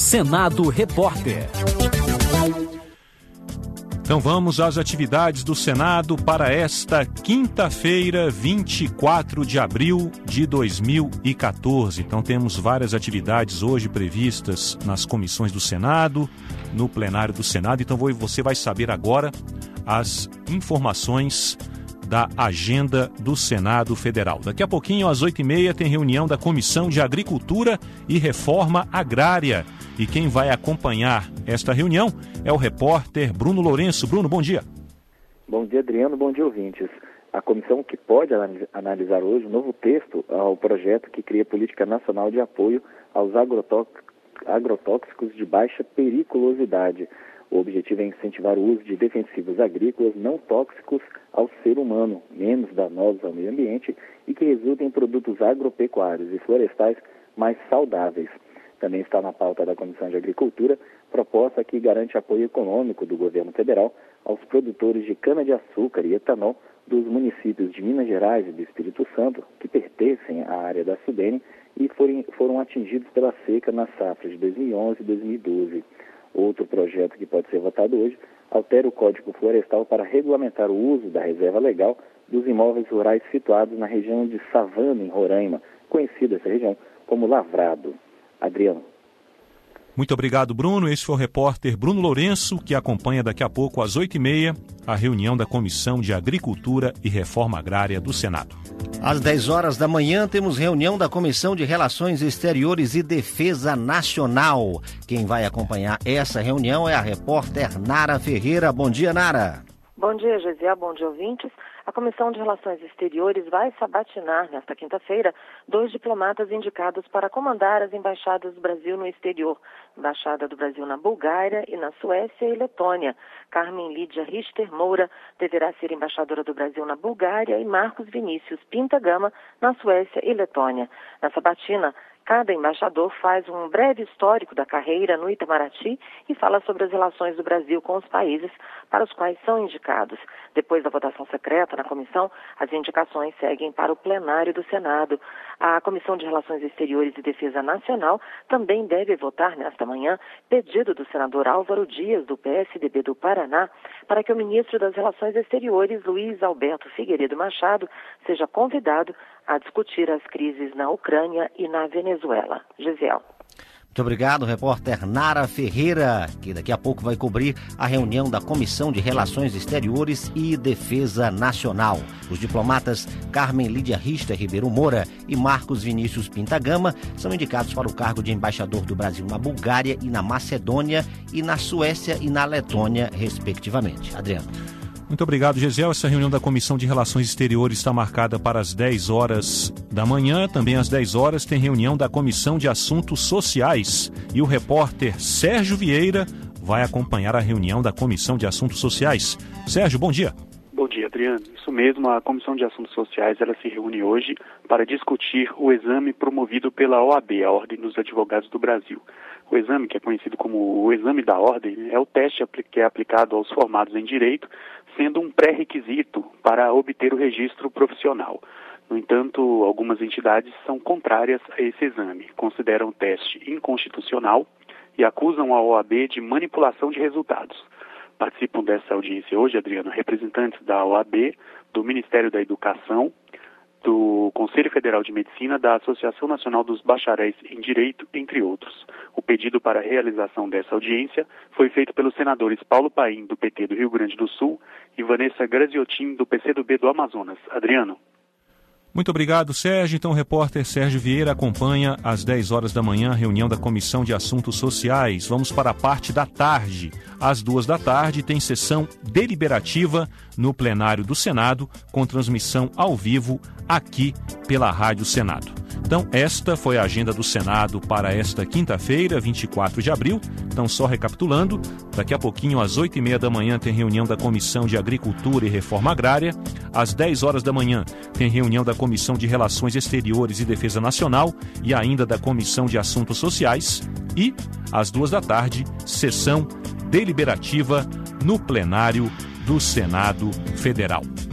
Senado Repórter. Então vamos às atividades do Senado para esta quinta-feira, 24 de abril de 2014. Então temos várias atividades hoje previstas nas comissões do Senado, no plenário do Senado. Então você vai saber agora as informações da agenda do Senado Federal. Daqui a pouquinho, às 8h30, tem reunião da Comissão de Agricultura e Reforma Agrária. E quem vai acompanhar esta reunião é o repórter Bruno Lourenço. Bruno, bom dia. Bom dia, Adriano. Bom dia, ouvintes. A comissão que pode analisar hoje o novo texto ao projeto que cria política nacional de apoio aos agrotóxicos de baixa periculosidade. O objetivo é incentivar o uso de defensivos agrícolas não tóxicos ao ser humano, menos danosos ao meio ambiente e que resultem em produtos agropecuários e florestais mais saudáveis. Também está na pauta da Comissão de Agricultura proposta que garante apoio econômico do governo federal aos produtores de cana-de-açúcar e etanol dos municípios de Minas Gerais e do Espírito Santo, que pertencem à área da SUDENE e foram atingidos pela seca na safra de 2011 e 2012. Outro projeto que pode ser votado hoje altera o Código Florestal para regulamentar o uso da reserva legal dos imóveis rurais situados na região de Savana, em Roraima, conhecida essa região como Lavrado. Adriano. Muito obrigado, Bruno. Esse foi o repórter Bruno Lourenço, que acompanha daqui a pouco, às 8h30, a reunião da Comissão de Agricultura e Reforma Agrária do Senado. Às 10 horas da manhã, temos reunião da Comissão de Relações Exteriores e Defesa Nacional. Quem vai acompanhar essa reunião é a repórter Nara Ferreira. Bom dia, Nara. Bom dia, Gesiel. Bom dia, ouvintes. A Comissão de Relações Exteriores vai sabatinar, nesta quinta-feira, 2 diplomatas indicados para comandar as embaixadas do Brasil no exterior. Embaixada do Brasil na Bulgária e na Suécia e Letônia. Carmen Lídia Richter Moura deverá ser embaixadora do Brasil na Bulgária e Marcos Vinícius Pinta Gama na Suécia e Letônia. Na sabatina, cada embaixador faz um breve histórico da carreira no Itamaraty e fala sobre as relações do Brasil com os países para os quais são indicados. Depois da votação secreta na comissão, as indicações seguem para o plenário do Senado. A Comissão de Relações Exteriores e Defesa Nacional também deve votar nesta manhã pedido do senador Álvaro Dias, do PSDB do Paraná, para que o ministro das Relações Exteriores, Luiz Alberto Figueiredo Machado, seja convidado a discutir as crises na Ucrânia e na Venezuela. Gesiel. Muito obrigado, repórter Nara Ferreira, que daqui a pouco vai cobrir a reunião da Comissão de Relações Exteriores e Defesa Nacional. Os diplomatas Carmen Lídia Richter Ribeiro Moura e Marcos Vinícius Pinta Gama são indicados para o cargo de embaixador do Brasil na Bulgária e na Macedônia e na Suécia e na Letônia, respectivamente. Adriano. Muito obrigado, Gesiel. Essa reunião da Comissão de Relações Exteriores está marcada para as 10 horas da manhã. Também às 10 horas tem reunião da Comissão de Assuntos Sociais. E o repórter Sérgio Vieira vai acompanhar a reunião da Comissão de Assuntos Sociais. Sérgio, bom dia. Bom dia, Adriano. Isso mesmo, a Comissão de Assuntos Sociais ela se reúne hoje para discutir o exame promovido pela OAB, a Ordem dos Advogados do Brasil. O exame, que é conhecido como o Exame da Ordem, é o teste que é aplicado aos formados em Direito, sendo um pré-requisito para obter o registro profissional. No entanto, algumas entidades são contrárias a esse exame, consideram o teste inconstitucional e acusam a OAB de manipulação de resultados. Participam dessa audiência hoje, Adriano, representantes da OAB, do Ministério da Educação, do Conselho Federal de Medicina, da Associação Nacional dos Bacharéis em Direito, entre outros. O pedido para a realização dessa audiência foi feito pelos senadores Paulo Paim, do PT do Rio Grande do Sul, e Vanessa Graziotin, do PCdoB do Amazonas. Adriano. Muito obrigado, Sérgio. Então, o repórter Sérgio Vieira acompanha às 10 horas da manhã a reunião da Comissão de Assuntos Sociais. Vamos para a parte da tarde. Às 2 da tarde tem sessão deliberativa no plenário do Senado, com transmissão ao vivo aqui pela Rádio Senado. Então, esta foi a agenda do Senado para esta quinta-feira, 24 de abril. Então, só recapitulando, daqui a pouquinho, às 8h30 da manhã, tem reunião da Comissão de Agricultura e Reforma Agrária. Às 10 horas da manhã, tem reunião da Comissão de Relações Exteriores e Defesa Nacional e ainda da Comissão de Assuntos Sociais. E, às 2 da tarde, sessão deliberativa no plenário do Senado Federal.